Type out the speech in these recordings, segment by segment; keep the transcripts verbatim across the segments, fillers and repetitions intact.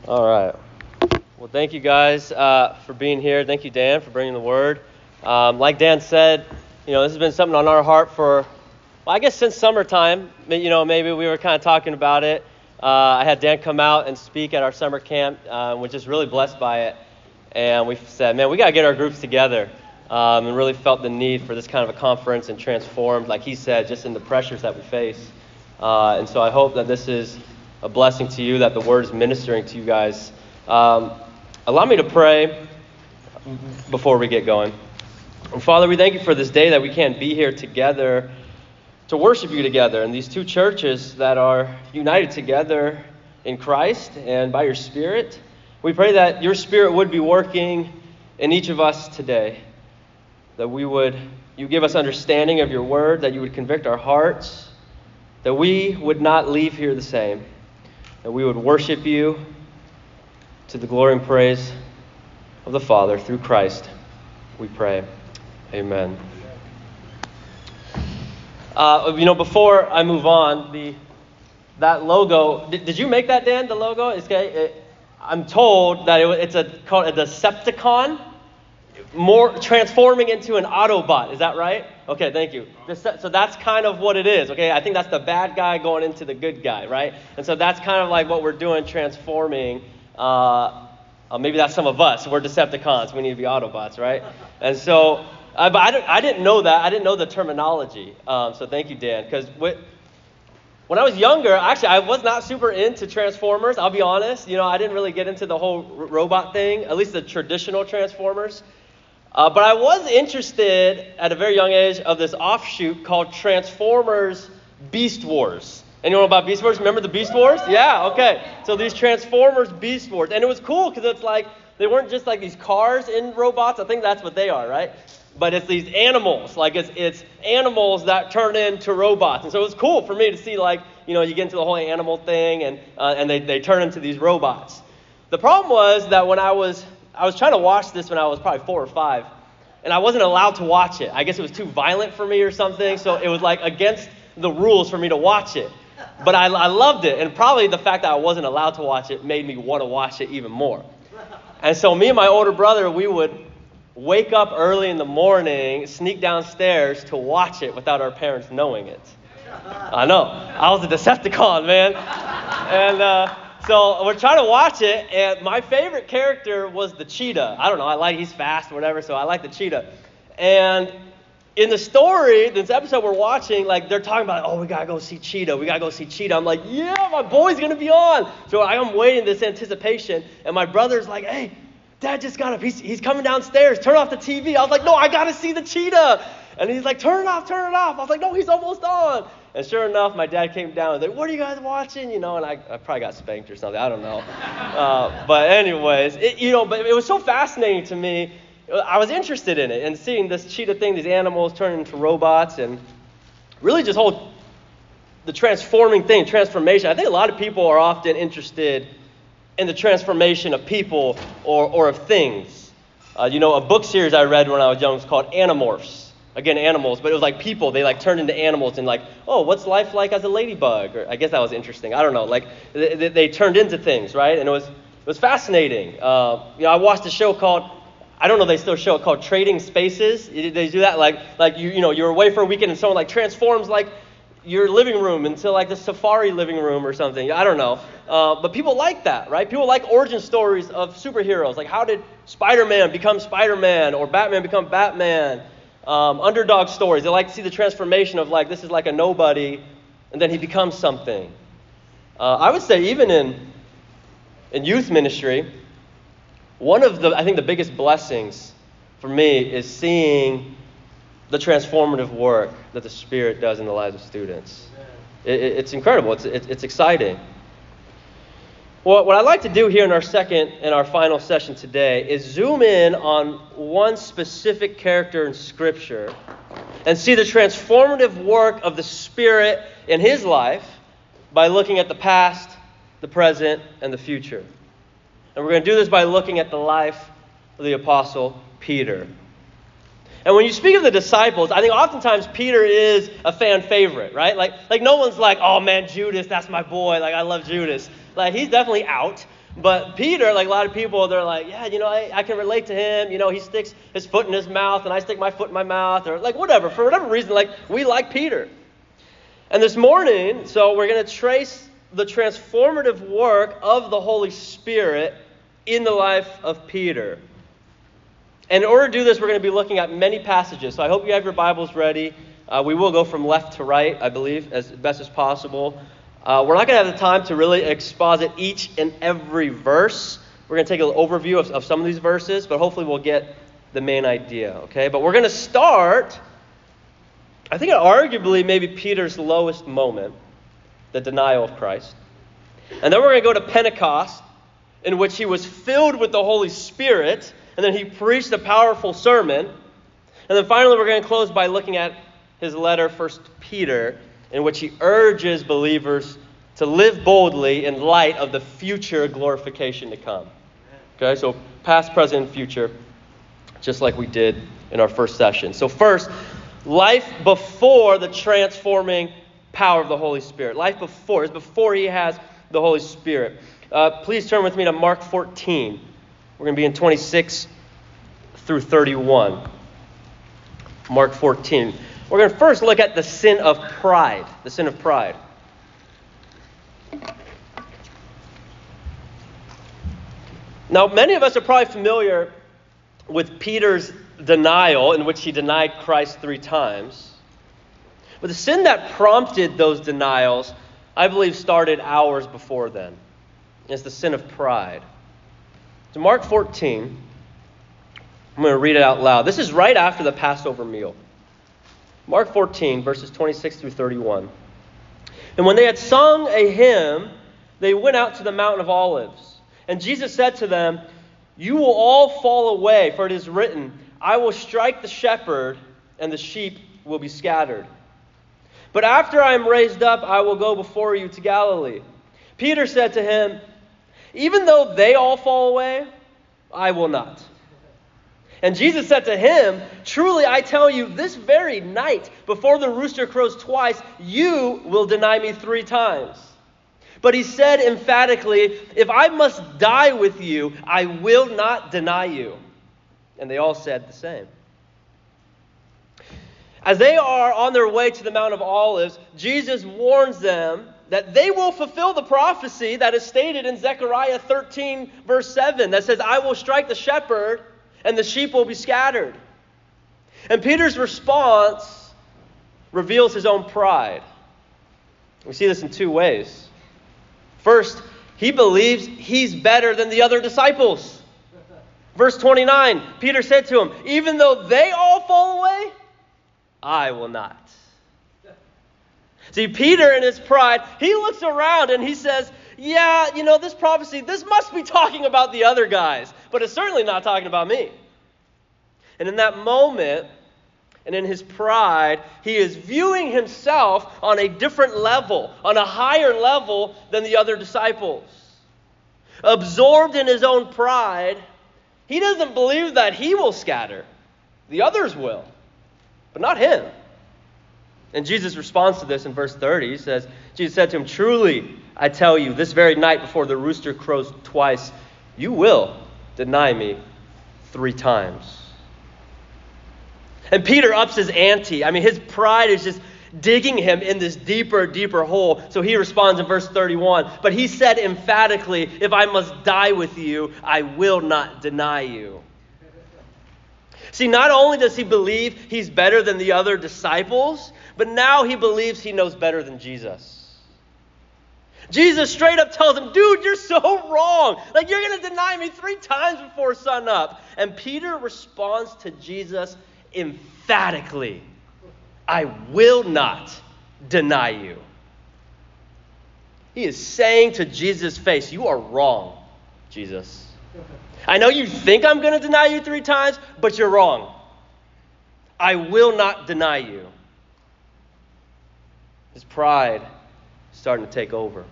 All right. Well, thank you guys uh, for being here. Thank you, Dan, for bringing the word. Um, like Dan said, you know, this has been something on our heart for, well, I guess since summertime. You know, maybe we were kind of talking about it. Uh, I had Dan come out and speak at our summer camp, uh, we're just really blessed by it. And we said, man, we got to get our groups together. Um, and really felt the need for this kind of a conference and transformed, like he said, just in the pressures that we face. Uh, and so I hope that this is a blessing to you, that the word is ministering to you guys. Um, allow me to pray before we get going. And Father, we thank you for this day that we can be here together to worship you together in these two churches that are united together in Christ and by your Spirit. We pray that your Spirit would be working in each of us today, that we would, you give us understanding of your word, that you would convict our hearts, that we would not leave here the same, that we would worship you to the glory and praise of the Father through Christ, we pray. Amen. Uh, you know, before I move on, the that logo, did, did you make that, Dan, the logo? It's, it, I'm told that it, it's a, called a Decepticon, more transforming into an Autobot. Is that right? Okay, thank you. So that's kind of what it is, okay? I think that's the bad guy going into the good guy, right? And so that's kind of like what we're doing, transforming. Uh, uh, maybe that's some of us. We're Decepticons. We need to be Autobots, right? And so, uh, but I, don't, I didn't know that. I didn't know the terminology. Um, so thank you, Dan. Because when I was younger, actually, I was not super into Transformers. I'll be honest. You know, I didn't really get into the whole r- robot thing, at least the traditional Transformers. Uh, but I was interested at a very young age of this offshoot called Transformers Beast Wars. Anyone know about Beast Wars? Remember the Beast Wars? Yeah, okay. So these Transformers Beast Wars. And it was cool because it's like, they weren't just like these cars in robots. I think that's what they are, right? But it's these animals. Like it's it's animals that turn into robots. And so it was cool for me to see, like, you know, you get into the whole animal thing and uh, and they, they turn into these robots. The problem was that when I was I was trying to watch this when I was probably four or five, and I wasn't allowed to watch it. I guess it was too violent for me or something, so it was like against the rules for me to watch it. But I, I loved it, and probably the fact that I wasn't allowed to watch it made me want to watch it even more. And so me and my older brother, we would wake up early in the morning, sneak downstairs to watch it without our parents knowing it. I know. I was a Decepticon, man. And uh, so we're trying to watch it, and my favorite character was the cheetah. I don't know. I like he's fast or whatever, so I like the cheetah. And in the story, this episode we're watching, like they're talking about, oh, we gotta go see Cheetah. We gotta go see Cheetah. I'm like, yeah, my boy's gonna be on. So I'm waiting this anticipation, and my brother's like, hey, Dad just got up. He's he's coming downstairs. Turn off the T V. I was like, no, I gotta see the cheetah. And he's like, turn it off, turn it off. I was like, no, he's almost on. And sure enough, my dad came down and was like, what are you guys watching? You know, and I, I probably got spanked or something. I don't know. Uh, but anyways, it, you know, but it was so fascinating to me. I was interested in it and seeing this cheetah thing, these animals turning into robots, and really just whole the transforming thing, transformation. I think a lot of people are often interested in the transformation of people or, or of things. Uh, you know, a book series I read when I was young was called Animorphs. Again, animals, but it was like people. They like turned into animals and like, oh, what's life like as a ladybug? Or I guess that was interesting. I don't know. Like they, they turned into things, right? And it was it was fascinating. Uh, you know, I watched a show called, I don't know, they still show it, called Trading Spaces. They do that like like you you know you're away for a weekend and someone like transforms like your living room into like the safari living room or something. I don't know. Uh, but people like that, right? People like origin stories of superheroes. Like how did Spider-Man become Spider-Man or Batman become Batman? Um, underdog stories. They like to see the transformation of like this is like a nobody and then he becomes something. Uh, I would say even in in youth ministry, one of the, I think the biggest blessings for me is seeing the transformative work that the Spirit does in the lives of students. It, it, it's incredible. It's, it, it's exciting. Well, what I'd like to do here in our second and our final session today is zoom in on one specific character in Scripture and see the transformative work of the Spirit in his life by looking at the past, the present, and the future. And we're going to do this by looking at the life of the Apostle Peter. And when you speak of the disciples, I think oftentimes Peter is a fan favorite, right? Like, like no one's like, oh man, Judas, that's my boy. Like, I love Judas. Like, he's definitely out. But Peter, like a lot of people, they're like, yeah, you know, I, I can relate to him. You know, he sticks his foot in his mouth and I stick my foot in my mouth, or like whatever. For whatever reason, like we like Peter. And this morning, so we're going to trace the transformative work of the Holy Spirit in the life of Peter. And in order to do this, we're going to be looking at many passages. So I hope you have your Bibles ready. Uh, we will go from left to right, I believe, as best as possible. Uh, we're not going to have the time to really exposit each and every verse. We're going to take an overview of, of some of these verses, but hopefully we'll get the main idea, okay? But we're going to start, I think arguably maybe Peter's lowest moment, the denial of Christ. And then we're going to go to Pentecost, in which he was filled with the Holy Spirit, and then he preached a powerful sermon. And then finally we're going to close by looking at his letter, First Peter, in which he urges believers to live boldly in light of the future glorification to come. Okay, so past, present, and future, just like we did in our first session. So first, life before the transforming power of the Holy Spirit. Life before is before he has the Holy Spirit. Uh, please turn with me to Mark fourteen. We're going to be in twenty-six through thirty-one. Mark fourteen. We're going to first look at the sin of pride. The sin of pride. Now, many of us are probably familiar with Peter's denial, in which he denied Christ three times. But the sin that prompted those denials, I believe, started hours before then. It's the sin of pride. So Mark fourteen, I'm going to read it out loud. This is right after the Passover meal. Mark fourteen, verses twenty-six through thirty-one. And when they had sung a hymn, they went out to the Mount of Olives. And Jesus said to them, "You will all fall away, for it is written, I will strike the shepherd, and the sheep will be scattered. But after I am raised up, I will go before you to Galilee." Peter said to him, "Even though they all fall away, I will not." And Jesus said to him, "Truly I tell you, this very night, before the rooster crows twice, you will deny me three times." But he said emphatically, "If I must die with you, I will not deny you." And they all said the same. As they are on their way to the Mount of Olives, Jesus warns them that they will fulfill the prophecy that is stated in Zechariah thirteen, verse seven, that says, "I will strike the shepherd, and the sheep will be scattered." And Peter's response reveals his own pride. We see this in two ways. First, he believes he's better than the other disciples. Verse twenty-nine, Peter said to him, "Even though they all fall away, I will not." See, Peter in his pride, he looks around and he says, yeah, you know, this prophecy, this must be talking about the other guys, but it's certainly not talking about me. And in that moment, and in his pride, he is viewing himself on a different level, on a higher level than the other disciples. Absorbed in his own pride, he doesn't believe that he will scatter. The others will, but not him. And Jesus responds to this in verse thirty. He says, Jesus said to him, "Truly, I tell you, this very night before the rooster crows twice, you will deny me three times." And Peter ups his ante. I mean, his pride is just digging him in this deeper, deeper hole. So he responds in verse thirty-one, "But he said emphatically, if I must die with you, I will not deny you." See, not only does he believe he's better than the other disciples, but now he believes he knows better than Jesus. Jesus straight up tells him, "Dude, you're so wrong. Like, you're going to deny me three times before sun up." And Peter responds to Jesus emphatically, "I will not deny you." He is saying to Jesus' face, "You are wrong, Jesus. I know you think I'm going to deny you three times, but you're wrong. I will not deny you." His pride is starting to take over.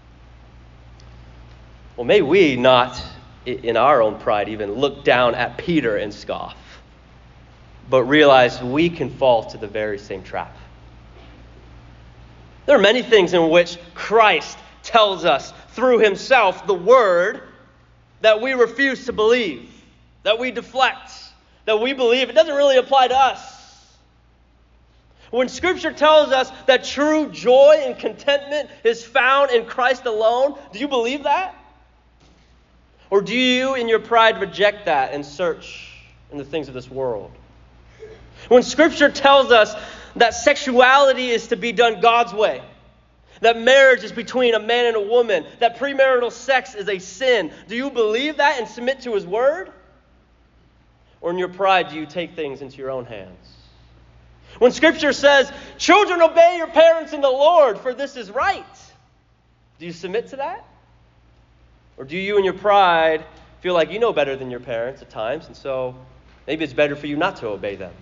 Well, may we not, in our own pride, even look down at Peter and scoff, but realize we can fall to the very same trap. There are many things in which Christ tells us through himself, the Word, that we refuse to believe, that we deflect, that we believe it doesn't really apply to us. When Scripture tells us that true joy and contentment is found in Christ alone, do you believe that? Or do you, in your pride, reject that and search in the things of this world? When Scripture tells us that sexuality is to be done God's way, that marriage is between a man and a woman, that premarital sex is a sin, do you believe that and submit to His Word? Or in your pride, do you take things into your own hands? When Scripture says, children, obey your parents in the Lord, for this is right, do you submit to that? Or do you in your pride feel like you know better than your parents at times, and so maybe it's better for you not to obey them?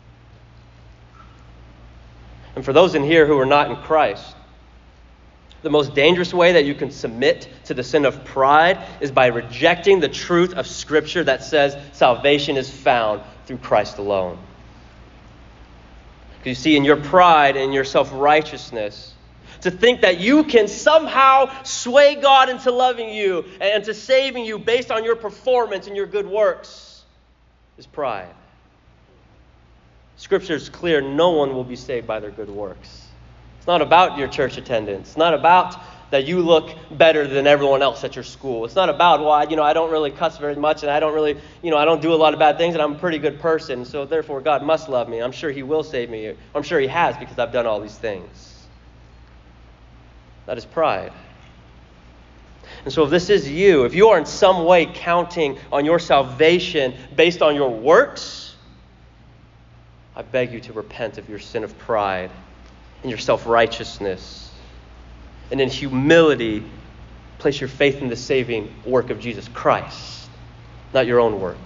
And for those in here who are not in Christ, the most dangerous way that you can submit to the sin of pride is by rejecting the truth of Scripture that says salvation is found through Christ alone. Because you see, in your pride and your self-righteousness, to think that you can somehow sway God into loving you and to saving you based on your performance and your good works is pride. Scripture is clear, no one will be saved by their good works. It's not about your church attendance. It's not about that you look better than everyone else at your school. It's not about, well, I, you know, I don't really cuss very much and I don't really, you know, I don't do a lot of bad things and I'm a pretty good person. So therefore God must love me. I'm sure He will save me. I'm sure He has because I've done all these things. That is pride. And so if this is you, if you are in some way counting on your salvation based on your works, I beg you to repent of your sin of pride and your self-righteousness. And in humility, place your faith in the saving work of Jesus Christ, not your own works.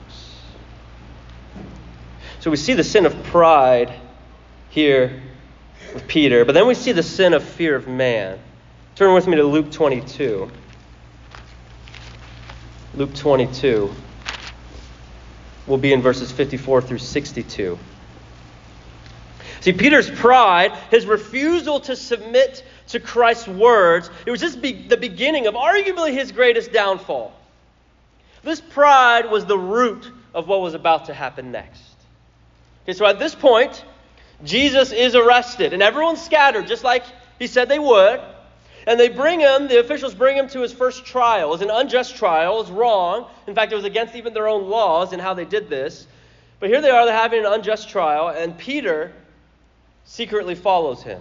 So we see the sin of pride here with Peter, but then we see the sin of fear of man. Turn with me to Luke twenty-two. Luke twenty-two. We'll be in verses fifty-four through sixty-two. See, Peter's pride, his refusal to submit to Christ's words, it was just be- the beginning of arguably his greatest downfall. This pride was the root of what was about to happen next. Okay, so at this point, Jesus is arrested, and everyone's scattered, just like He said they would. And they bring him, the officials bring him to his first trial. It was an unjust trial. It was wrong. In fact, it was against even their own laws in how they did this. But here they are, they're having an unjust trial, and Peter secretly follows him.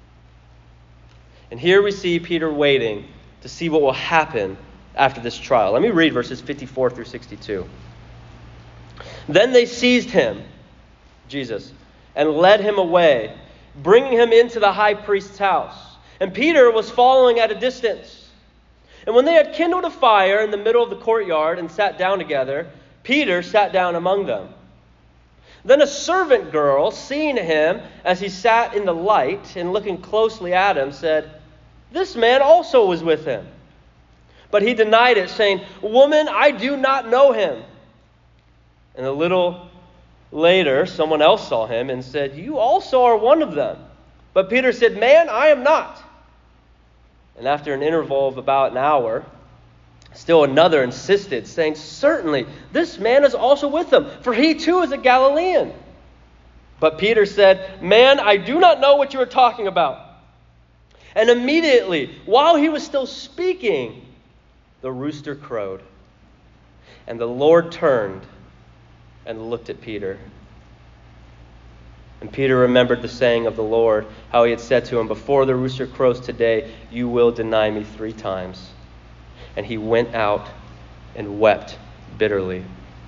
And here we see Peter waiting to see what will happen after this trial. Let me read verses fifty-four through sixty-two. Then they seized him, Jesus, and led him away, bringing him into the high priest's house. And Peter was following at a distance. And when they had kindled a fire in the middle of the courtyard and sat down together, Peter sat down among them. Then a servant girl, seeing him as he sat in the light and looking closely at him, said, "This man also was with him." But he denied it, saying, "Woman, I do not know him." And a little later, someone else saw him and said, "You also are one of them." But Peter said, "Man, I am not." And after an interval of about an hour, still another insisted, saying, "Certainly, this man is also with them, for he too is a Galilean." But Peter said, "Man, I do not know what you are talking about." And immediately, while he was still speaking, the rooster crowed. And the Lord turned and looked at Peter. And Peter remembered the saying of the Lord, how He had said to him, "Before the rooster crows today, you will deny me three times." And he went out and wept bitterly.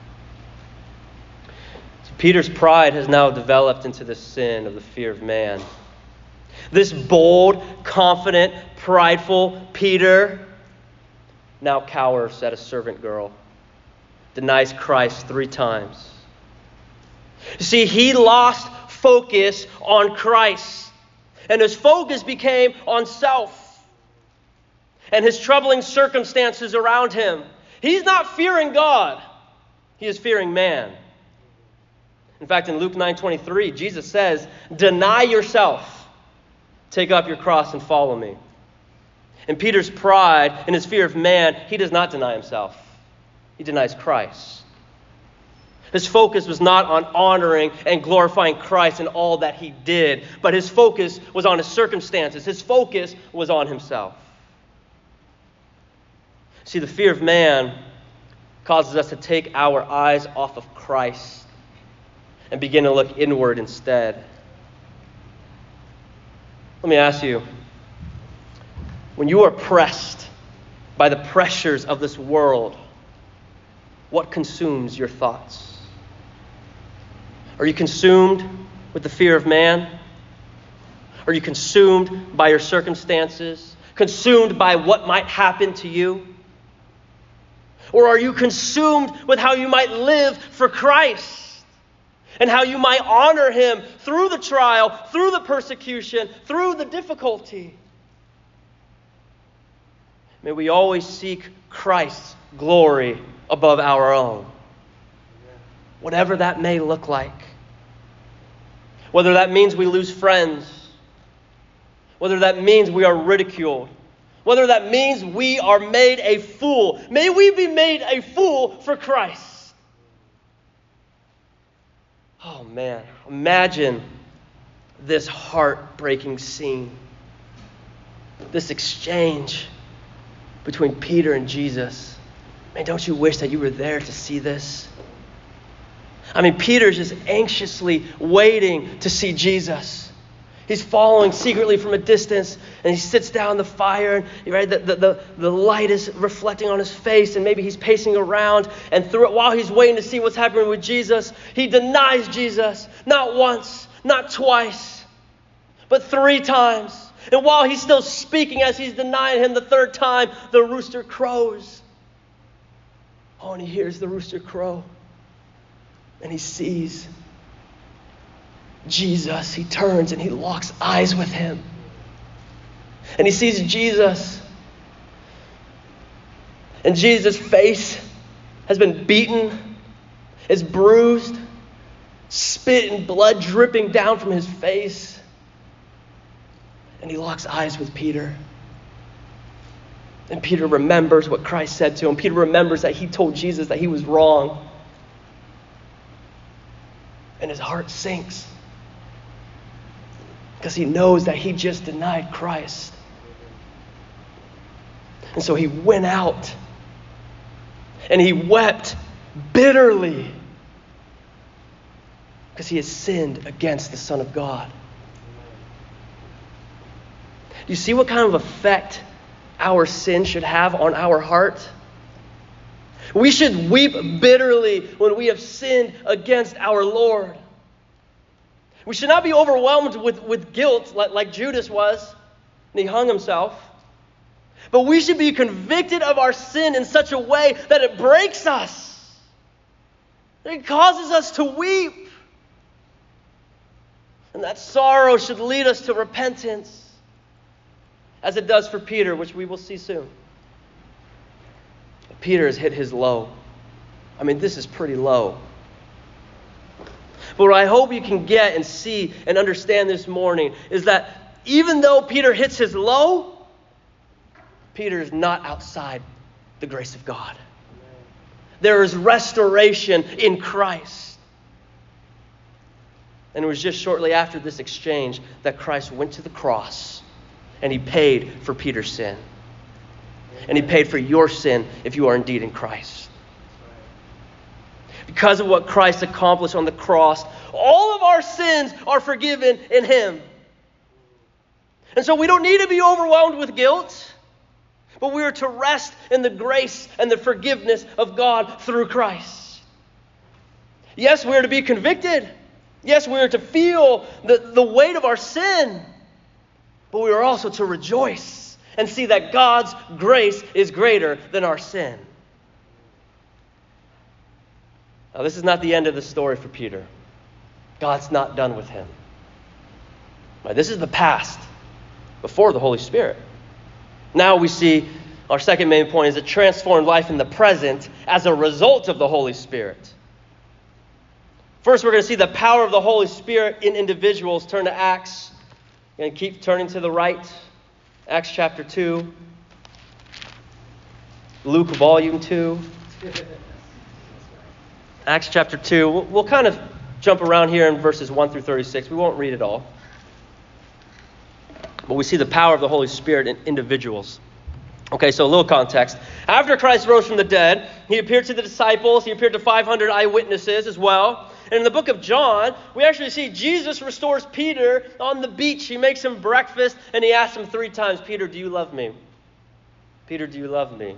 So Peter's pride has now developed into the sin of the fear of man. This bold, confident, prideful Peter now cowers at a servant girl, denies Christ three times. You see, he lost focus on Christ, and his focus became on self and his troubling circumstances around him. He's not fearing God. He is fearing man. In fact, in Luke nine twenty-three, Jesus says, "Deny yourself, take up your cross and follow me." In Peter's pride and his fear of man, he does not deny himself. he denies Christ. His focus was not on honoring and glorifying Christ in all that he did, but his focus was on his circumstances. His focus was on himself. See, the fear of man causes us to take our eyes off of Christ and begin to look inward instead. Let me ask you, when you are pressed by the pressures of this world, what consumes your thoughts? Are you consumed with the fear of man? Are you consumed by your circumstances? Consumed by what might happen to you? Or are you consumed with how you might live for Christ and how you might honor him through the trial, through the persecution, through the difficulty? May we always seek Christ's glory above our own, whatever that may look like. Whether that means we lose friends, whether that means we are ridiculed, whether that means we are made a fool. May we be made a fool for Christ. Oh man, imagine this heartbreaking scene, this exchange between Peter and Jesus. Man, don't you wish that you were there to see this? I mean, Peter's just anxiously waiting to see Jesus. He's following secretly from a distance, and he sits down in the fire, and right, the, the, the, the light is reflecting on his face, and maybe he's pacing around, and through it, while he's waiting to see what's happening with Jesus, he denies Jesus, not once, not twice, but three times. And while he's still speaking, as he's denying him the third time, the rooster crows. Oh, and he hears the rooster crow. And he sees Jesus. He turns and he locks eyes with him. And he sees Jesus. And Jesus' face has been beaten, is bruised, spit and blood dripping down from his face. And he locks eyes with Peter. And Peter remembers what Christ said to him. Peter remembers that he told Jesus that he was wrong. And his heart sinks because he knows that he just denied Christ. And so he went out and he wept bitterly because he has sinned against the Son of God. Do you see what kind of effect our sin should have on our heart? We should weep bitterly when we have sinned against our Lord. We should not be overwhelmed with, with guilt like, like Judas was, and he hung himself. But we should be convicted of our sin in such a way that it breaks us. That it causes us to weep. And that sorrow should lead us to repentance, as it does for Peter, which we will see soon. Peter has hit his low. I mean, this is pretty low. But what I hope you can get and see and understand this morning is that even though Peter hits his low, Peter is not outside the grace of God. There is restoration in Christ. And it was just shortly after this exchange that Christ went to the cross and he paid for Peter's sin. And he paid for your sin if you are indeed in Christ. Because of what Christ accomplished on the cross, all of our sins are forgiven in him. And so we don't need to be overwhelmed with guilt, but we are to rest in the grace and the forgiveness of God through Christ. Yes, we are to be convicted. Yes, we are to feel the, the weight of our sin, but we are also to rejoice and see that God's grace is greater than our sin. Now, this is not the end of the story for Peter. God's not done with him. Right, this is the past before the Holy Spirit. Now we see our second main point is a transformed life in the present as a result of the Holy Spirit. First, we're going to see the power of the Holy Spirit in individuals. Turn to Acts. We're going to keep turning to the right. Acts chapter two. Luke volume two. Acts chapter two. We'll, we'll kind of jump around here in verses one through thirty-six. We won't read it all. But we see the power of the Holy Spirit in individuals. Okay, so a little context. After Christ rose from the dead, he appeared to the disciples. He appeared to five hundred eyewitnesses as well. And in the book of John, we actually see Jesus restores Peter on the beach. He makes him breakfast, and he asks him three times, Peter, do you love me? Peter, do you love me?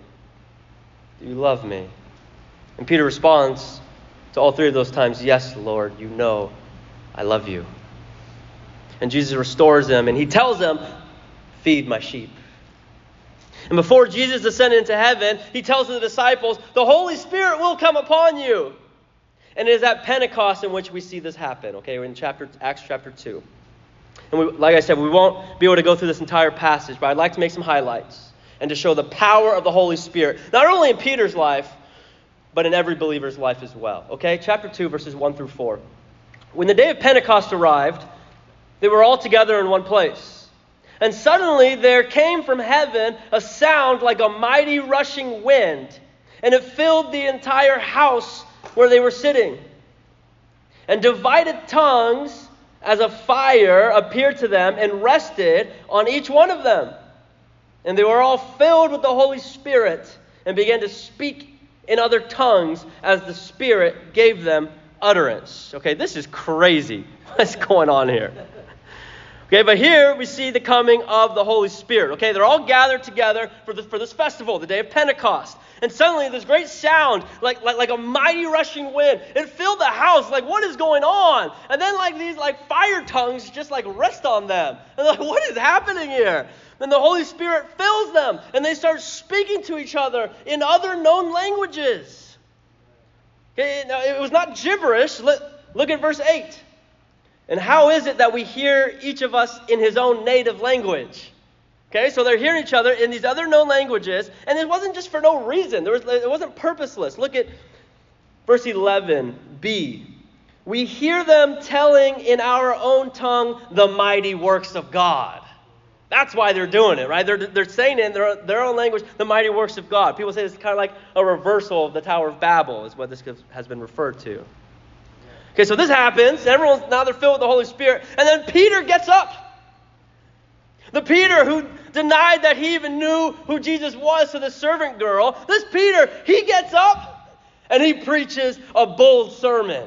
Do you love me? And Peter responds to all three of those times, yes, Lord, you know I love you. And Jesus restores him, and he tells them, feed my sheep. And before Jesus ascended into heaven, he tells the disciples, the Holy Spirit will come upon you. And it is at Pentecost in which we see this happen. Okay, we're in chapter Acts chapter two. And we, like I said, we won't be able to go through this entire passage, but I'd like to make some highlights and to show the power of the Holy Spirit, not only in Peter's life, but in every believer's life as well. Okay, chapter two, verses one through four. When the day of Pentecost arrived, they were all together in one place. And suddenly there came from heaven a sound like a mighty rushing wind, and it filled the entire house where they were sitting. And divided tongues as a fire appeared to them and rested on each one of them. And they were all filled with the Holy Spirit and began to speak in other tongues as the Spirit gave them utterance. Okay, this is crazy. What's going on here? Okay, but here we see the coming of the Holy Spirit. Okay, they're all gathered together for this, for this festival, the day of Pentecost. And suddenly this great sound, like, like, like a mighty rushing wind, it filled the house. Like, what is going on? And then like these like fire tongues just like rest on them. And like, what is happening here? Then the Holy Spirit fills them, and they start speaking to each other in other known languages. Okay, now it was not gibberish. Look, look at verse eight. And how is it that we hear each of us in his own native language? Okay, so they're hearing each other in these other known languages, and it wasn't just for no reason. There was, it wasn't purposeless. Look at verse eleven b. We hear them telling in our own tongue the mighty works of God. That's why they're doing it, right? They're, they're saying in their, their own language the mighty works of God. People say it's kind of like a reversal of the Tower of Babel is what this has been referred to. Okay, so this happens. Everyone's now they're filled with the Holy Spirit. And then Peter gets up. The Peter who denied that he even knew who Jesus was to the servant girl. This Peter, he gets up and he preaches a bold sermon.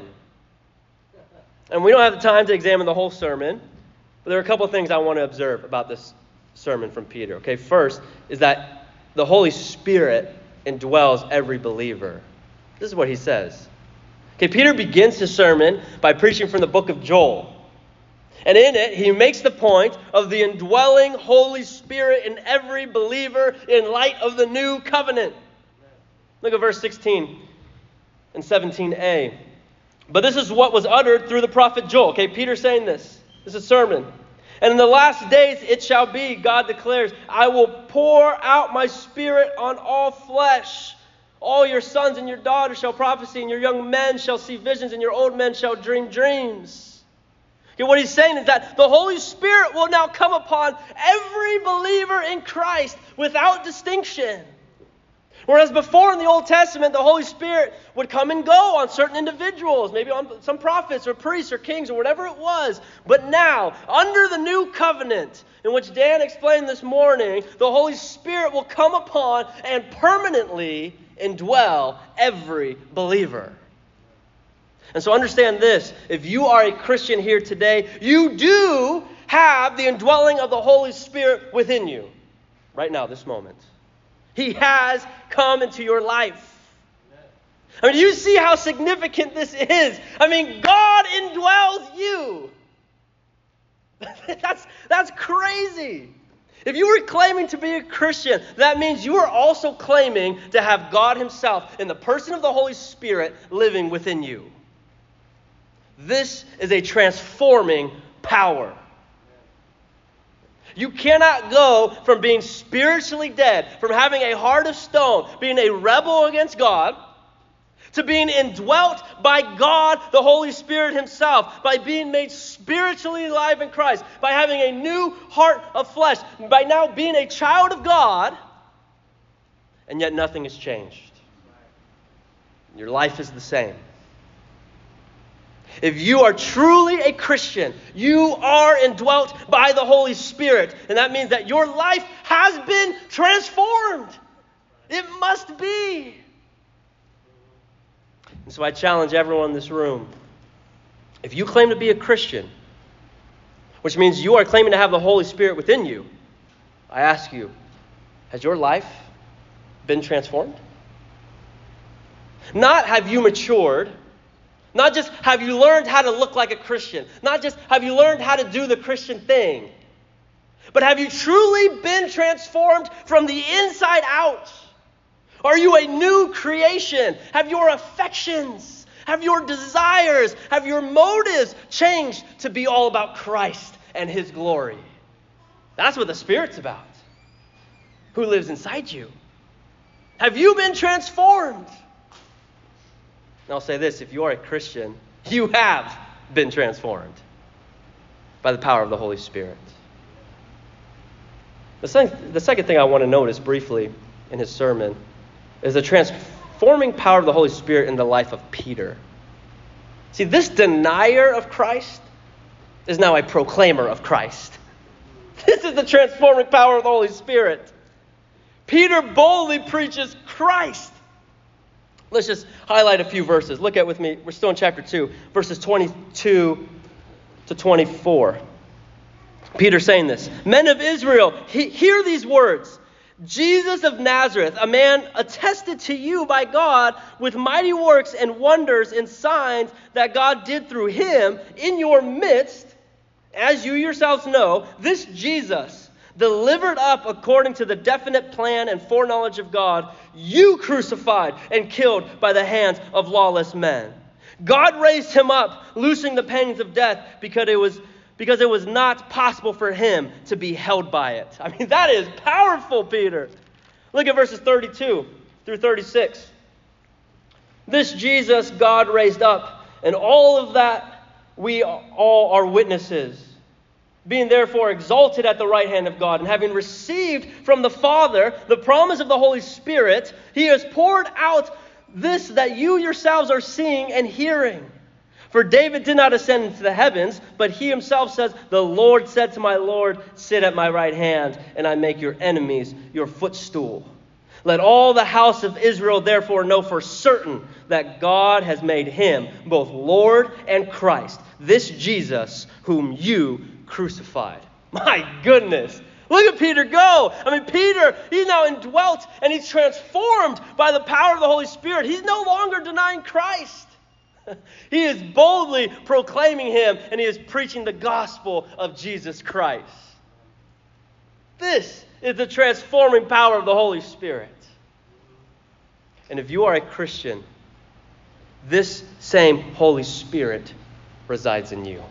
And we don't have the time to examine the whole sermon. But there are a couple of things I want to observe about this sermon from Peter. Okay, first is that the Holy Spirit indwells every believer. This is what he says. Okay, Peter begins his sermon by preaching from the book of Joel. And in it, he makes the point of the indwelling Holy Spirit in every believer in light of the new covenant. Look at verse sixteen and seventeen a. But this is what was uttered through the prophet Joel. Okay, Peter's saying this. This is a sermon. And in the last days it shall be, God declares, I will pour out my Spirit on all flesh. All your sons and your daughters shall prophesy, and your young men shall see visions, and your old men shall dream dreams. Okay, what he's saying is that the Holy Spirit will now come upon every believer in Christ without distinction. Whereas before in the Old Testament, the Holy Spirit would come and go on certain individuals, maybe on some prophets or priests or kings or whatever it was. But now, under the new covenant, in which Dan explained this morning, the Holy Spirit will come upon and permanently indwell every believer. And so understand this, if you are a Christian here today, you do have the indwelling of the Holy Spirit within you right now, this moment. He has come into your life. I mean, do you see how significant this is? I mean, God indwells you. that's, that's crazy. If you were claiming to be a Christian, that means you are also claiming to have God himself in the person of the Holy Spirit living within you. This is a transforming power. You cannot go from being spiritually dead, from having a heart of stone, being a rebel against God, to being indwelt by God, the Holy Spirit himself, by being made spiritually alive in Christ, by having a new heart of flesh, by now being a child of God, and yet nothing has changed. Your life is the same. If you are truly a Christian, you are indwelt by the Holy Spirit. And that means that your life has been transformed. It must be. And so I challenge everyone in this room. If you claim to be a Christian, which means you are claiming to have the Holy Spirit within you, I ask you, has your life been transformed? Not have you matured. Not just have you learned how to look like a Christian. Not just have you learned how to do the Christian thing. But have you truly been transformed from the inside out? Are you a new creation? Have your affections, have your desires, have your motives changed to be all about Christ and His glory? That's what the Spirit's about. Who lives inside you? Have you been transformed? And I'll say this, if you are a Christian, you have been transformed by the power of the Holy Spirit. The second, the second thing I want to notice briefly in his sermon is the transforming power of the Holy Spirit in the life of Peter. See, this denier of Christ is now a proclaimer of Christ. This is the transforming power of the Holy Spirit. Peter boldly preaches Christ. Let's just highlight a few verses. Look at with me. We're still in chapter two, verses twenty-two to twenty-four. Peter saying this. Men of Israel, he, hear these words. Jesus of Nazareth, a man attested to you by God with mighty works and wonders and signs that God did through him in your midst, as you yourselves know, this Jesus, delivered up according to the definite plan and foreknowledge of God, you crucified and killed by the hands of lawless men. God raised him up, loosing the pangs of death, because it was because it was not possible for him to be held by it. I mean, that is powerful, Peter. Look at verses thirty-two through thirty-six. This Jesus God raised up, and all of that we all are witnesses. Being therefore exalted at the right hand of God, and having received from the Father the promise of the Holy Spirit, he has poured out this that you yourselves are seeing and hearing. For David did not ascend into the heavens, but he himself says, the Lord said to my Lord, sit at my right hand, and I make your enemies your footstool. Let all the house of Israel therefore know for certain that God has made him both Lord and Christ, this Jesus whom you crucified. My goodness. Look at Peter go. I mean, Peter, he's now indwelt and he's transformed by the power of the Holy Spirit. He's no longer denying Christ. He is boldly proclaiming him, and he is preaching the gospel of Jesus Christ. This is the transforming power of the Holy Spirit. And if you are a Christian, this same Holy Spirit resides in you.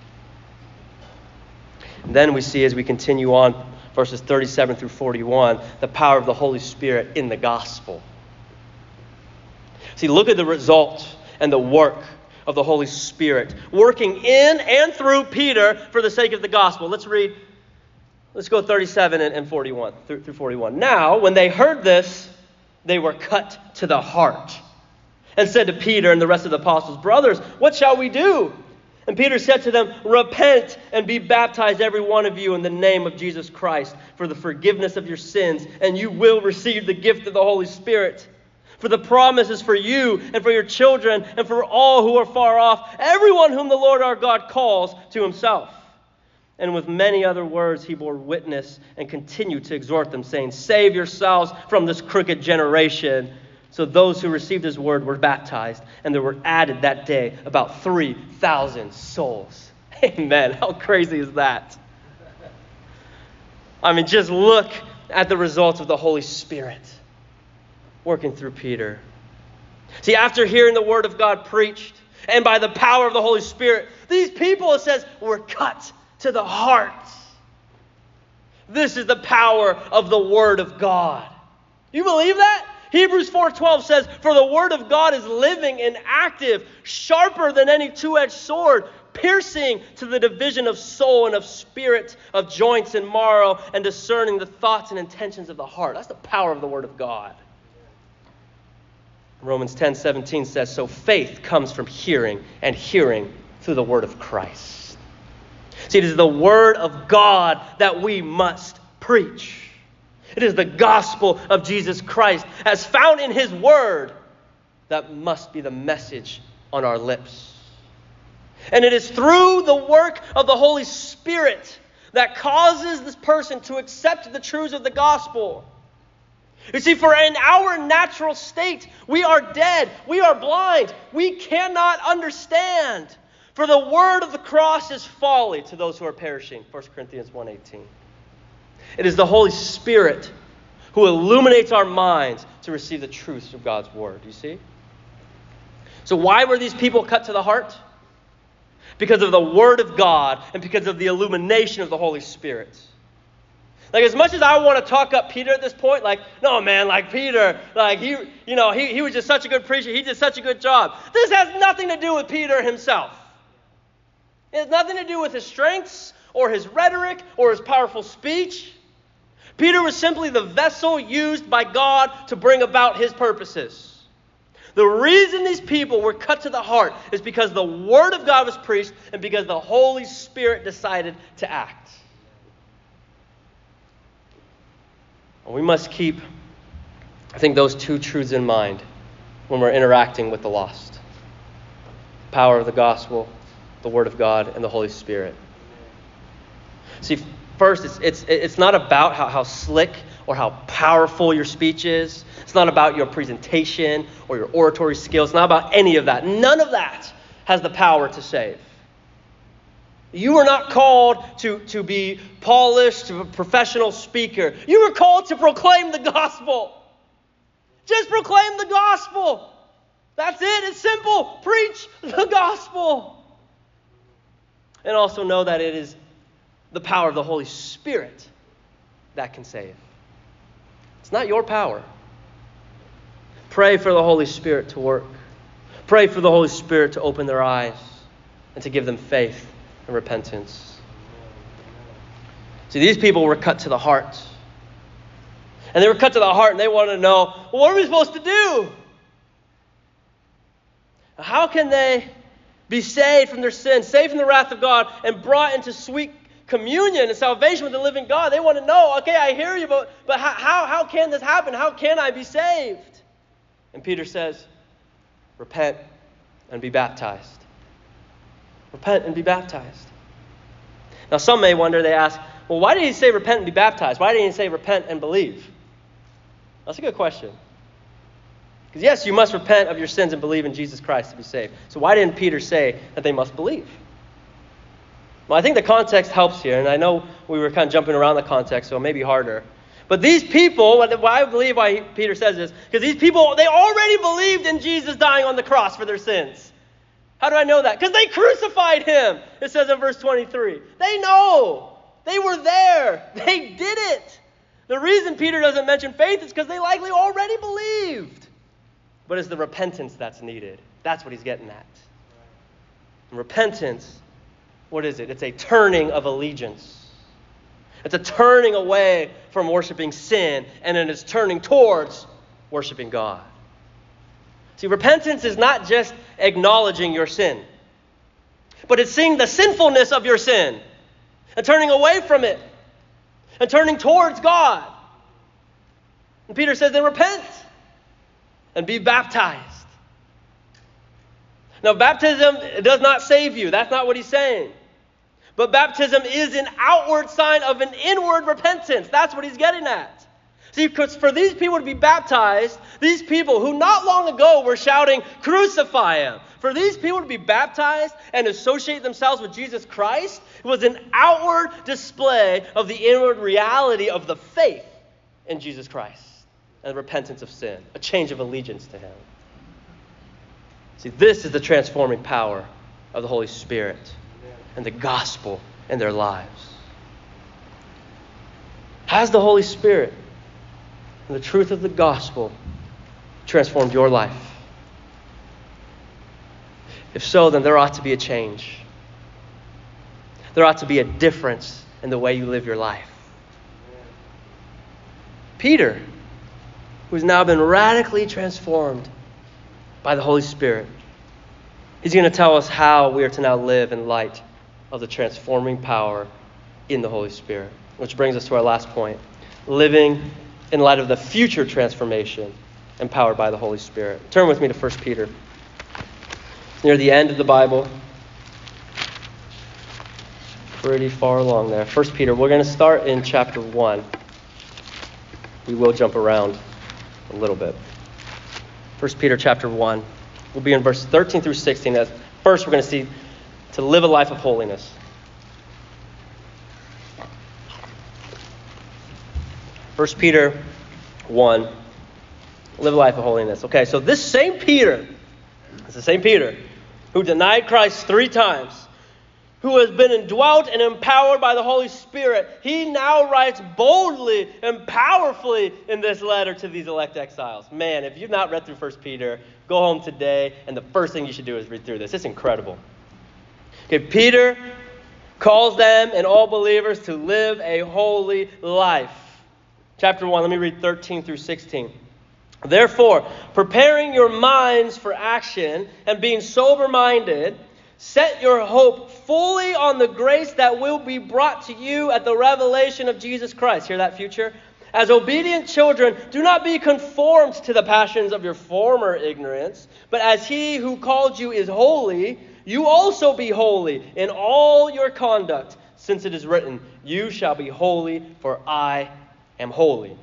And then we see, as we continue on, verses thirty-seven through forty-one, the power of the Holy Spirit in the gospel. See, look at the result and the work of the Holy Spirit working in and through Peter for the sake of the gospel. Let's read, let's go thirty-seven and forty-one through forty-one. Now, when they heard this, they were cut to the heart and said to Peter and the rest of the apostles, brothers, what shall we do? And Peter said to them, repent and be baptized every one of you in the name of Jesus Christ for the forgiveness of your sins, and you will receive the gift of the Holy Spirit. For the promise is for you and for your children and for all who are far off, everyone whom the Lord our God calls to himself. And with many other words he bore witness and continued to exhort them, saying, save yourselves from this crooked generation. So those who received his word were baptized, and there were added that day about three thousand souls. Amen. How crazy is that? I mean, just look at the results of the Holy Spirit working through Peter. See, after hearing the word of God preached, and by the power of the Holy Spirit, these people, it says, were cut to the heart. This is the power of the word of God. You believe that? Hebrews four twelve says, for the word of God is living and active, sharper than any two-edged sword, piercing to the division of soul and of spirit, of joints and marrow, and discerning the thoughts and intentions of the heart. That's the power of the word of God. Romans ten seventeen says, so faith comes from hearing, and hearing through the word of Christ. See, it is the word of God that we must preach. It is the gospel of Jesus Christ, as found in his word, that must be the message on our lips. And it is through the work of the Holy Spirit that causes this person to accept the truths of the gospel. You see, for in our natural state, we are dead, we are blind, we cannot understand. For the word of the cross is folly to those who are perishing. First Corinthians one eighteen. It is the Holy Spirit who illuminates our minds to receive the truths of God's word. You see? So why were these people cut to the heart? Because of the word of God and because of the illumination of the Holy Spirit. Like, as much as I want to talk up Peter at this point, like, no, man, like Peter, like, he, you know, he, he was just such a good preacher. He did such a good job. This has nothing to do with Peter himself. It has nothing to do with his strengths or his rhetoric or his powerful speech. Peter was simply the vessel used by God to bring about his purposes. The reason these people were cut to the heart is because the word of God was preached and because the Holy Spirit decided to act. We must keep, I think, those two truths in mind when we're interacting with the lost. The power of the gospel, the word of God, and the Holy Spirit. See, first, it's it's it's not about how, how slick or how powerful your speech is. It's not about your presentation or your oratory skills. It's not about any of that. None of that has the power to save. You were not called to, to be polished, to a professional speaker. You were called to proclaim the gospel. Just proclaim the gospel. That's it. It's simple. Preach the gospel. And also know that it is the power of the Holy Spirit that can save. It's not your power. Pray for the Holy Spirit to work. Pray for the Holy Spirit to open their eyes and to give them faith and repentance. See, these people were cut to the heart. And they were cut to the heart and they wanted to know, well, what are we supposed to do? How can they be saved from their sins, saved from the wrath of God, and brought into sweet communion and salvation with the living God? They want to know, okay, I hear you, but, but how, how, how can this happen? How can I be saved? And Peter says, repent and be baptized. Repent and be baptized. Now, some may wonder, they ask, well, why did he say repent and be baptized? Why didn't he say repent and believe? That's a good question. Because yes, you must repent of your sins and believe in Jesus Christ to be saved. So why didn't Peter say that they must believe? Well, I think the context helps here, and I know we were kind of jumping around the context, so it may be harder. But these people, why I believe why Peter says this, because these people, they already believed in Jesus dying on the cross for their sins. How do I know that? Because they crucified him, it says in verse twenty-three. They know. They were there. They did it. The reason Peter doesn't mention faith is because they likely already believed. But it's the repentance that's needed. That's what he's getting at. And repentance, what is it? It's a turning of allegiance. It's a turning away from worshiping sin, and then it's turning towards worshiping God. See, repentance is not just acknowledging your sin, but it's seeing the sinfulness of your sin and turning away from it and turning towards God. And Peter says, then repent and be baptized. Now, baptism does not save you. That's not what he's saying. But baptism is an outward sign of an inward repentance. That's what he's getting at. See, because for these people to be baptized, these people who not long ago were shouting, crucify him. For these people to be baptized and associate themselves with Jesus Christ was an outward display of the inward reality of the faith in Jesus Christ and repentance of sin, a change of allegiance to him. See, this is the transforming power of the Holy Spirit and the gospel in their lives. Has the Holy Spirit and the truth of the gospel transformed your life? If so, then there ought to be a change. There ought to be a difference in the way you live your life. Peter, who's now been radically transformed, by the Holy Spirit. He's going to tell us how we are to now live in light of the transforming power in the Holy Spirit. Which brings us to our last point. Living in light of the future transformation empowered by the Holy Spirit. Turn with me to First Peter. Near the end of the Bible. Pretty far along there. First Peter. We're going to start in chapter one. We will jump around a little bit. First Peter chapter one. We'll be in verse thirteen through sixteen. As first, we're going to see to live a life of holiness. First Peter one. Live a life of holiness. Okay, so this same Peter, it's the same Peter who denied Christ three times, who has been indwelt and empowered by the Holy Spirit, he now writes boldly and powerfully in this letter to these elect exiles. Man, if you've not read through First Peter, go home today, and the first thing you should do is read through this. It's incredible. Okay, Peter calls them and all believers to live a holy life. Chapter one, let me read thirteen through sixteen. Therefore, preparing your minds for action and being sober-minded, set your hope fully on the grace that will be brought to you at the revelation of Jesus Christ. Hear that, future? As obedient children, do not be conformed to the passions of your former ignorance, but as he who called you is holy, you also be holy in all your conduct, since it is written, you shall be holy, for I am holy.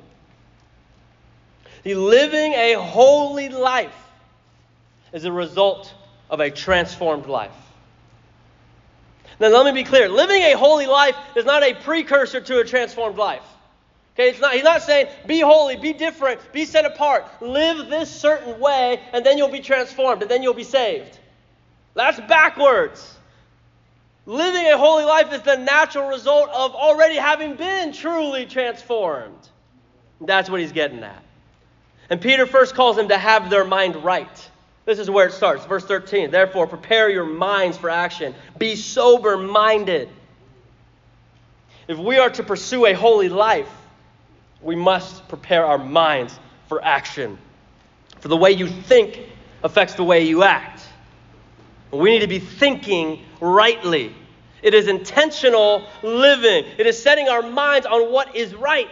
The living a holy life is a result of a transformed life. Now, let me be clear. Living a holy life is not a precursor to a transformed life. Okay, it's not, he's not saying, be holy, be different, be set apart. Live this certain way, and then you'll be transformed, and then you'll be saved. That's backwards. Living a holy life is the natural result of already having been truly transformed. That's what he's getting at. And Peter first calls them to have their mind right. This is where it starts. Verse thirteen. Therefore, prepare your minds for action. Be sober-minded. If we are to pursue a holy life, we must prepare our minds for action. For the way you think affects the way you act. We need to be thinking rightly. It is intentional living. It is setting our minds on what is right.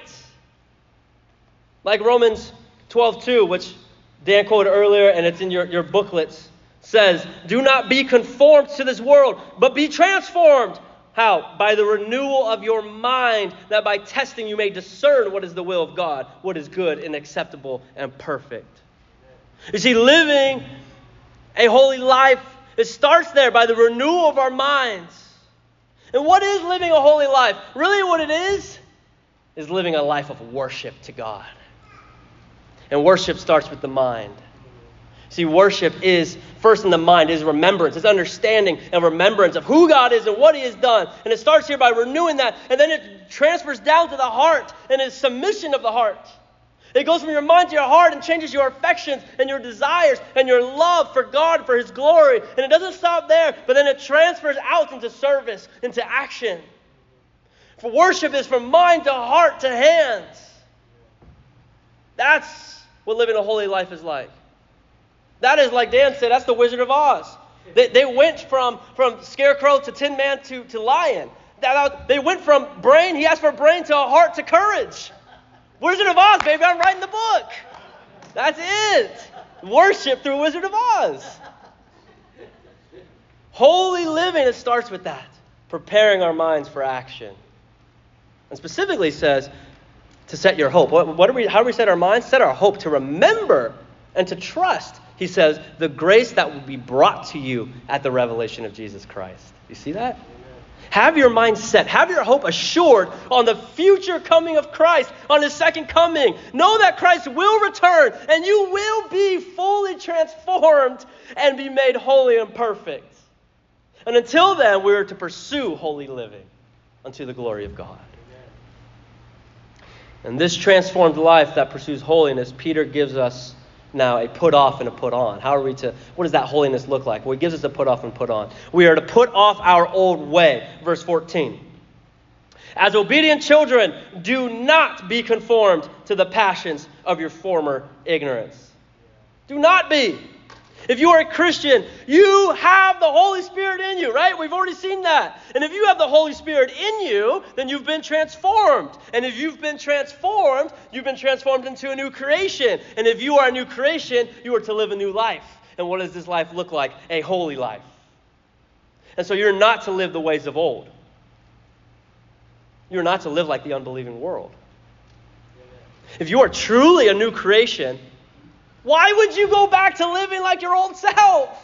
Like Romans twelve two, which Dan quoted earlier, and it's in your, your booklets, says, do not be conformed to this world, but be transformed. How? By the renewal of your mind, that by testing you may discern what is the will of God, what is good and acceptable and perfect. You see, living a holy life, it starts there by the renewal of our minds. And what is living a holy life? Really what it is, is living a life of worship to God. And worship starts with the mind. See, worship is first in the mind, is remembrance. It's understanding and remembrance of who God is and what he has done. And it starts here by renewing that. And then it transfers down to the heart and is submission of the heart. It goes from your mind to your heart and changes your affections and your desires and your love for God, for his glory. And it doesn't stop there, but then it transfers out into service, into action. For worship is from mind to heart to hands. That's what living a holy life is like. That is, like Dan said, that's the Wizard of Oz. They, they went from, from scarecrow to tin man to, to lion. They went from brain, he asked for brain, to a heart to courage. Wizard of Oz, baby, I'm writing the book. That's it. Worship through Wizard of Oz. Holy living, it starts with that. Preparing our minds for action. And specifically says to set your hope. What, what do we, how do we set our minds? Set our hope to remember and to trust. He says, the grace that will be brought to you at the revelation of Jesus Christ. You see that? Amen. Have your mind set. Have your hope assured on the future coming of Christ, on his second coming. Know that Christ will return and you will be fully transformed and be made holy and perfect. And until then, we're to pursue holy living unto the glory of God. And this transformed life that pursues holiness, Peter gives us now a put off and a put on. How are we to, what does that holiness look like? Well, he gives us a put off and put on. We are to put off our old way. Verse fourteen. As obedient children, do not be conformed to the passions of your former ignorance. Do not be. If you are a Christian, you have the Holy Spirit in you, right? We've already seen that. And if you have the Holy Spirit in you, then you've been transformed. And if you've been transformed, you've been transformed into a new creation. And if you are a new creation, you are to live a new life. And what does this life look like? A holy life. And so you're not to live the ways of old. You're not to live like the unbelieving world. If you are truly a new creation, why would you go back to living like your old self?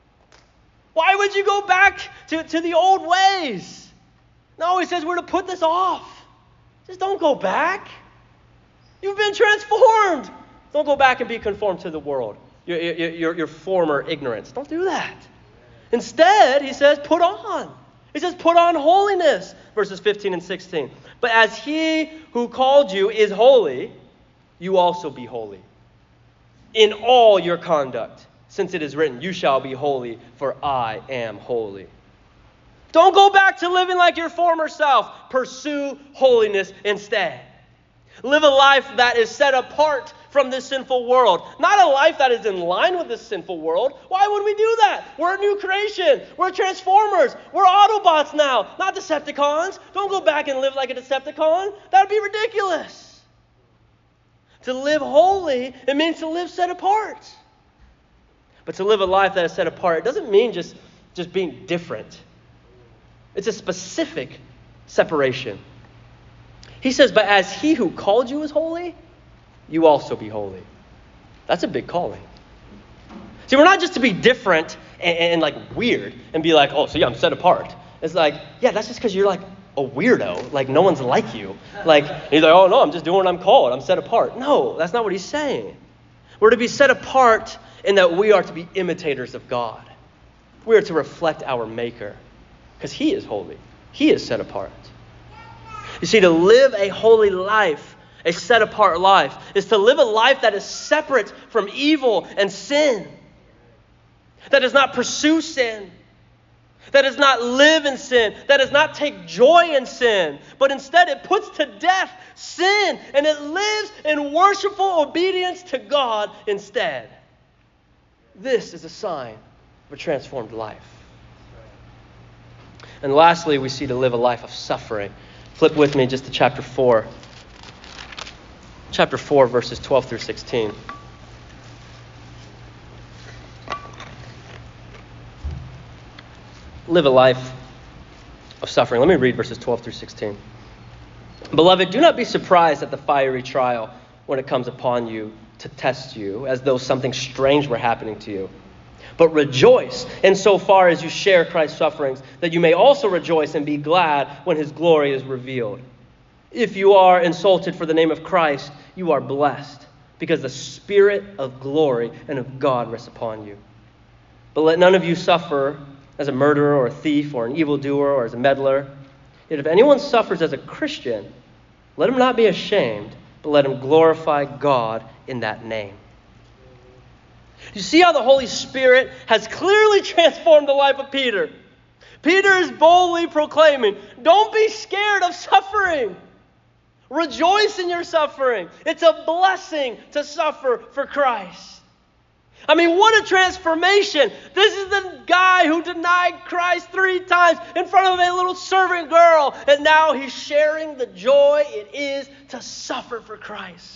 Why would you go back to, to the old ways? No, he says we're to put this off. Just don't go back. You've been transformed. Don't go back and be conformed to the world, your, your, your, your former ignorance. Don't do that. Instead, he says, put on. He says, put on holiness. Verses fifteen and sixteen. But as he who called you is holy, you also be holy in all your conduct, since it is written, you shall be holy, for I am holy. Don't go back to living like your former self. Pursue holiness instead. Live a life that is set apart from this sinful world. Not a life that is in line with this sinful world. Why would we do that? We're a new creation. We're Transformers. We're Autobots now, not Decepticons. Don't go back and live like a Decepticon. That would be ridiculous. To live holy, it means to live set apart. But to live a life that is set apart, it doesn't mean just, just being different. It's a specific separation. He says, but as he who called you is holy, you also be holy. That's a big calling. See, we're not just to be different and, and like weird and be like, oh, so yeah, I'm set apart. It's like, yeah, that's just because you're like a weirdo. Like no one's like you. Like, he's like, oh no, I'm just doing what I'm called. I'm set apart. No, that's not what he's saying. We're to be set apart in that we are to be imitators of God. We are to reflect our Maker because he is holy. He is set apart. You see, to live a holy life, a set-apart life, is to live a life that is separate from evil and sin. That does not pursue sin. That does not live in sin. That does not take joy in sin. But instead it puts to death sin. And it lives in worshipful obedience to God instead. This is a sign of a transformed life. And lastly, we see to live a life of suffering. Flip with me just to chapter four. Chapter four, verses twelve through sixteen. Live a life of suffering. Let me read verses twelve through sixteen. Beloved, do not be surprised at the fiery trial when it comes upon you to test you, as though something strange were happening to you. But rejoice insofar as you share Christ's sufferings, that you may also rejoice and be glad when his glory is revealed. If you are insulted for the name of Christ, you are blessed, because the Spirit of glory and of God rests upon you. But let none of you suffer as a murderer or a thief or an evildoer or as a meddler. Yet if anyone suffers as a Christian, let him not be ashamed, but let him glorify God in that name. You see how the Holy Spirit has clearly transformed the life of Peter. Peter is boldly proclaiming, don't be scared of suffering. Rejoice in your suffering. It's a blessing to suffer for Christ. I mean, what a transformation. This is the guy who denied Christ three times in front of a little servant girl. And now he's sharing the joy it is to suffer for Christ.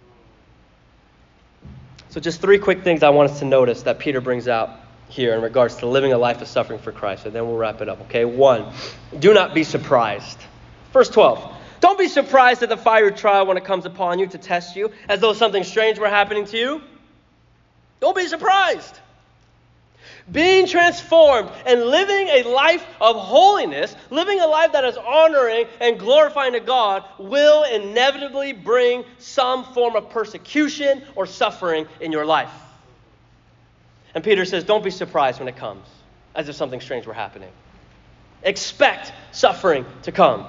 So just three quick things I want us to notice that Peter brings out here in regards to living a life of suffering for Christ. And then we'll wrap it up, okay? One, do not be surprised. Verse twelve. Don't be surprised at the fiery trial when it comes upon you to test you, as though something strange were happening to you. Don't be surprised. Being transformed and living a life of holiness, living a life that is honoring and glorifying to God, will inevitably bring some form of persecution or suffering in your life. And Peter says, don't be surprised when it comes, as if something strange were happening. Expect suffering to come.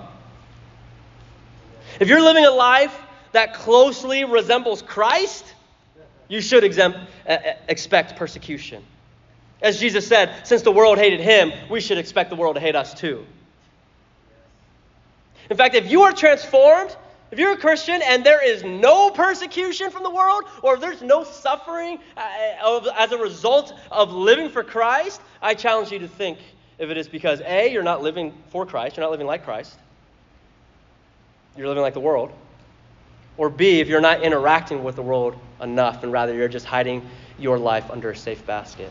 If you're living a life that closely resembles Christ, you should exempt, uh, expect persecution. As Jesus said, since the world hated him, we should expect the world to hate us too. In fact, if you are transformed, If you're a Christian and there is no persecution from the world, or if there's no suffering uh, of, as a result of living for Christ, I challenge you to think if it is because A, you're not living for Christ, you're not living like Christ, you're living like the world, or B, if you're not interacting with the world enough and rather you're just hiding your life under a safe basket.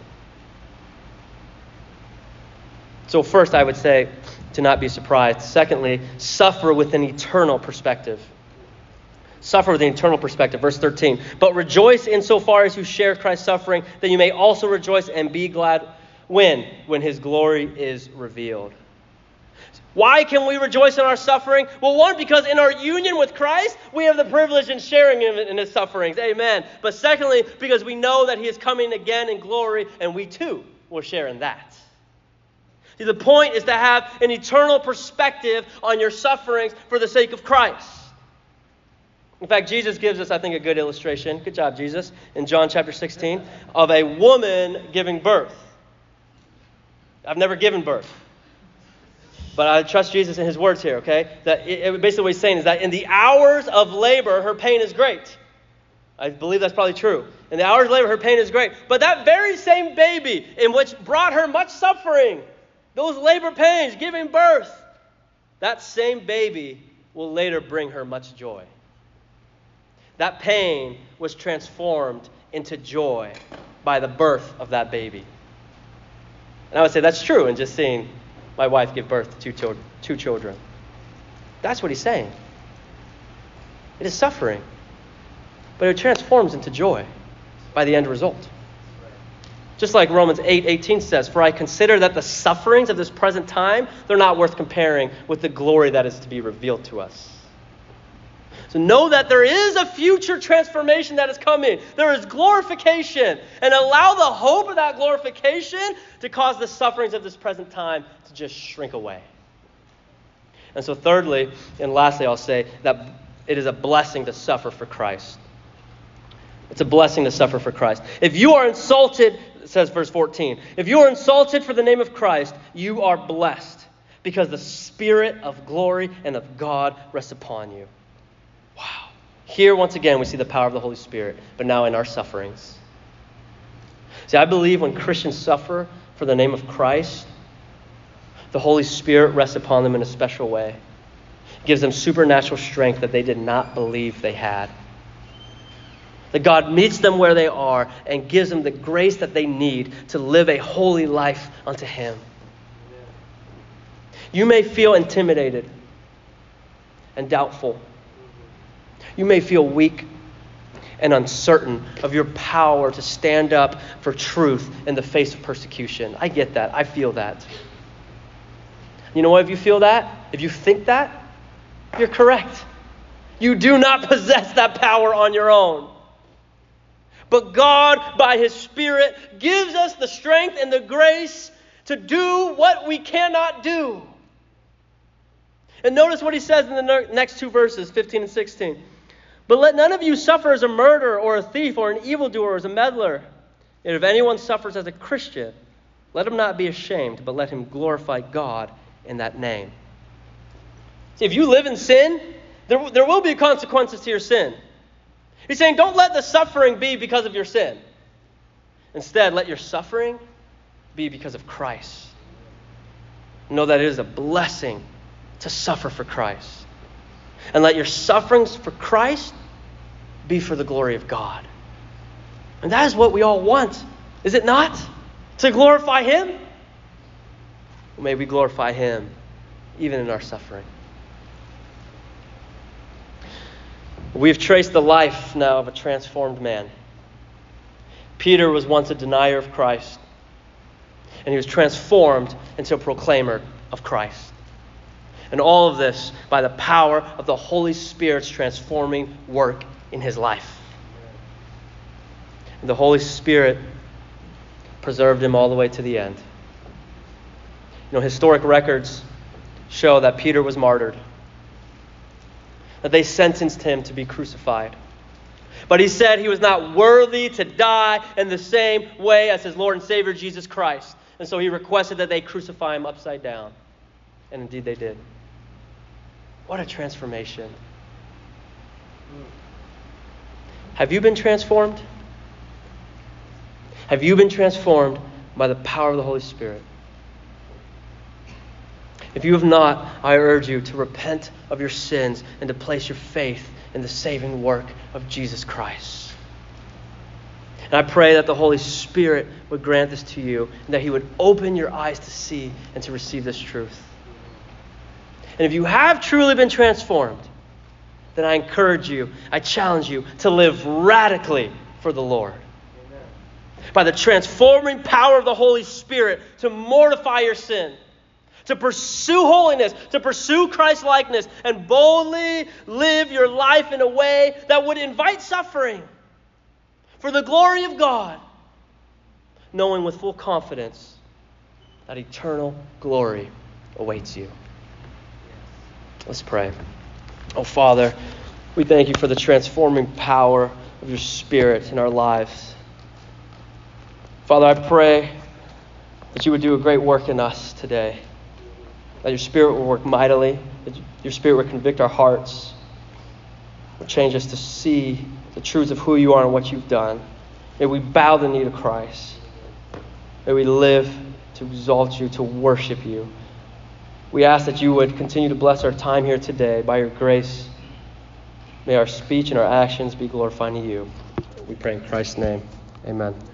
So first, I would say to not be surprised. Secondly, suffer with an eternal perspective. Suffer with an eternal perspective. Verse thirteen. But rejoice insofar as you share Christ's suffering, that you may also rejoice and be glad when? When his glory is revealed. Why can we rejoice in our suffering? Well, one, because in our union with Christ, we have the privilege in sharing in, in his sufferings. Amen. But secondly, because we know that he is coming again in glory, and we too will share in that. See, the point is to have an eternal perspective on your sufferings for the sake of Christ. In fact, Jesus gives us, I think, a good illustration. Good job, Jesus. In John chapter sixteen, of a woman giving birth. I've never given birth. But I trust Jesus in his words here, okay? That it, it, basically what he's saying is that in the hours of labor, her pain is great. I believe that's probably true. In the hours of labor, her pain is great. But that very same baby in which brought her much suffering, those labor pains, giving birth, that same baby will later bring her much joy. That pain was transformed into joy by the birth of that baby. And I would say that's true in just seeing my wife give birth to two children. Two children. That's what he's saying. It is suffering, but it transforms into joy by the end result. Just like Romans eight eighteen says, for I consider that the sufferings of this present time, they're not worth comparing with the glory that is to be revealed to us. So know that there is a future transformation that is coming. There is glorification. And allow the hope of that glorification to cause the sufferings of this present time to just shrink away. And so thirdly, and lastly, I'll say that it is a blessing to suffer for Christ. It's a blessing to suffer for Christ. If you are insulted, it says verse fourteen, if you are insulted for the name of Christ, you are blessed because the Spirit of glory and of God rests upon you. Wow. Here, once again, we see the power of the Holy Spirit, but now in our sufferings. See, I believe when Christians suffer for the name of Christ, the Holy Spirit rests upon them in a special way. It gives them supernatural strength that they did not believe they had. That God meets them where they are and gives them the grace that they need to live a holy life unto him. You may feel intimidated and doubtful. You may feel weak and uncertain of your power to stand up for truth in the face of persecution. I get that. I feel that. You know what? If you feel that, if you think that, you're correct. You do not possess that power on your own. But God, by his Spirit, gives us the strength and the grace to do what we cannot do. And notice what he says in the next two verses, fifteen and sixteen. But let none of you suffer as a murderer or a thief or an evildoer or as a meddler. And if anyone suffers as a Christian, let him not be ashamed, but let him glorify God in that name. See, if you live in sin, there, there will be consequences to your sin. He's saying don't let the suffering be because of your sin. Instead, let your suffering be because of Christ. Know that it is a blessing to suffer for Christ. And let your sufferings for Christ be for the glory of God. And that is what we all want, is it not? To glorify him? Well, may we glorify him even in our suffering. We've traced the life now of a transformed man. Peter was once a denier of Christ, and he was transformed into a proclaimer of Christ. And all of this by the power of the Holy Spirit's transforming work in his life. And the Holy Spirit preserved him all the way to the end. You know, historic records show that Peter was martyred, that they sentenced him to be crucified. But he said he was not worthy to die in the same way as his Lord and Savior Jesus Christ. And so he requested that they crucify him upside down. And indeed they did. What a transformation. Have you been transformed? Have you been transformed by the power of the Holy Spirit? If you have not, I urge you to repent of your sins and to place your faith in the saving work of Jesus Christ. And I pray that the Holy Spirit would grant this to you and that He would open your eyes to see and to receive this truth. And if you have truly been transformed, then I encourage you, I challenge you to live radically for the Lord. Amen. By the transforming power of the Holy Spirit to mortify your sin, to pursue holiness, to pursue Christ-likeness, and boldly live your life in a way that would invite suffering for the glory of God, knowing with full confidence that eternal glory awaits you. Let's pray. Oh, Father, we thank you for the transforming power of your Spirit in our lives. Father, I pray that you would do a great work in us today. That your Spirit will work mightily. That your Spirit would convict our hearts. Would change us to see the truth of who you are and what you've done. May we bow the knee to Christ. May we live to exalt you, to worship you. We ask that you would continue to bless our time here today by your grace. May our speech and our actions be glorifying to you. We pray in Christ's name. Amen.